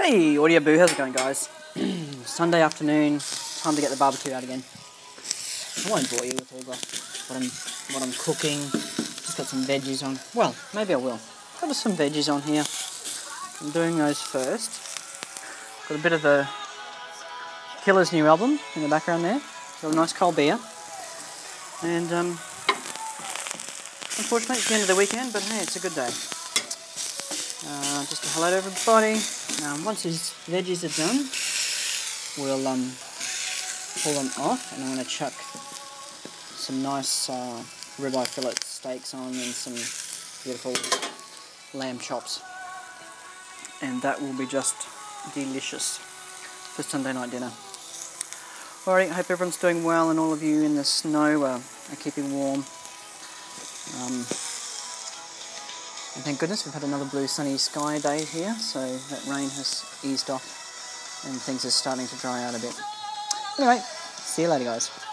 Hey, Audio Boo, how's it going, guys? Sunday afternoon, time to get the barbecue out again. I won't bore you with all what I'm cooking. Just got some veggies on. Well, maybe I will. Got some veggies on here. I'm doing those first. Got a bit of the Killer's new album in the background there. Got a nice cold beer. And unfortunately, it's the end of the weekend, but hey, it's a good day. Just a hello to everybody. Once these veggies are done, we'll pull them off, and I'm going to chuck some nice ribeye fillet steaks on and some beautiful lamb chops, and that will be just delicious for Sunday night dinner. Alright, I hope everyone's doing well, and all of you in the snow are keeping warm. And thank goodness we've had another blue sunny sky day here, so that rain has eased off and things are starting to dry out a bit. Anyway, see you later, guys.